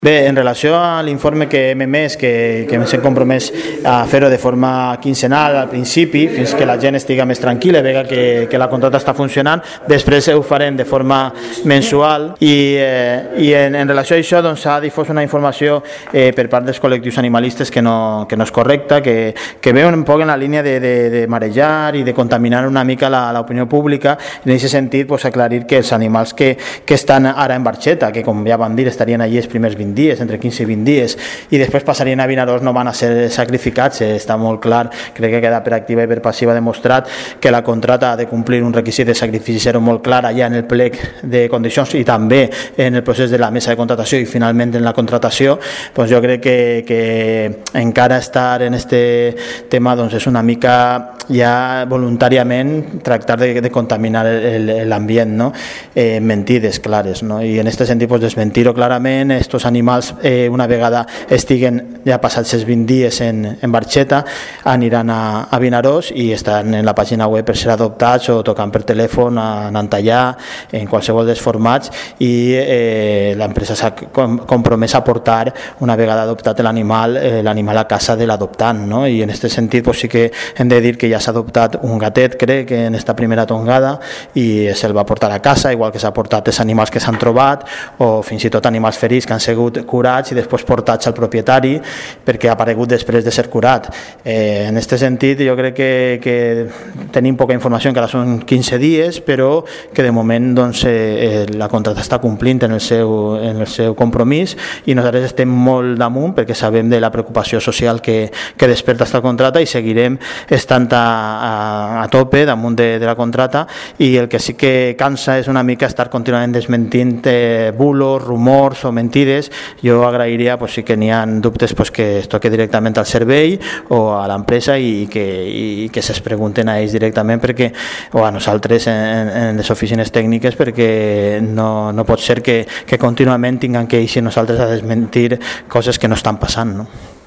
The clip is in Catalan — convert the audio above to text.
Bé, en relació a l'informe que hem emès, que ens hem compromès a fer-ho de forma quinzenal al principi, fins que la gent estigui més tranquil·la, vega que la contracta està funcionant, després ho farem de forma mensual i en relació a això s'ha difós una informació per part dels col·lectius animalistes que no és correcta, que veuen un poc en la línia de marejar i de contaminar una mica l'opinió pública. En aquest sentit, aclarir que els animals que estan ara en Barxeta, que com ja vam dir estarien allí els primers 20 dies, entre 15 i 20 dies, i després passarien a Vinaròs, no van a ser sacrificats. Està molt clar, crec que queda per activa i per passiva demostrat que la contrata ha de complir un requisit de sacrifici zero molt clar allà en el plec de condicions i també en el procés de la mesa de contratació i finalment en la contratació. Jo crec que encara estar en este tema és una mica ja voluntàriament tractar de contaminar l'ambient, no? Mentides clares, no? I en aquest sentit desmentir-ho clarament. Estos animals una vegada estiguen ja passats els 20 dies en Barxeta aniran a Vinaròs i estan en la pàgina web per ser adoptats o tocant per telèfon, anant allà en qualsevol dels formats, i l'empresa s'ha compromès a portar una vegada adoptat l'animal a casa de l'adoptant, no? I en aquest sentit sí que hem de dir que ja s'ha adoptat un gatet, crec, en esta primera tongada, i se'l va portar a casa, igual que s'ha portat els animals que s'han trobat o fins i tot animals ferits que han sigut curats i després portats al propietari perquè ha aparegut després de ser curat. En aquest sentit jo crec que tenim poca informació, encara són 15 dies, però que de moment la contracta està complint en el seu compromís i nosaltres estem molt damunt perquè sabem de la preocupació social que desperta esta contracta i seguirem estant a tope damunt de la contracta. I el que sí que cansa és una mica estar contínuament desmentint bulos, rumors o mentides. Jo agrairia, si que n'hi ha dubtes, que es toqui directament al servei o a l'empresa i que se'ls pregunten a ells directament o a nosaltres en les oficines tècniques, perquè no pot ser que contínuament tinguem que eixir nosaltres a desmentir coses que no estan passant, no?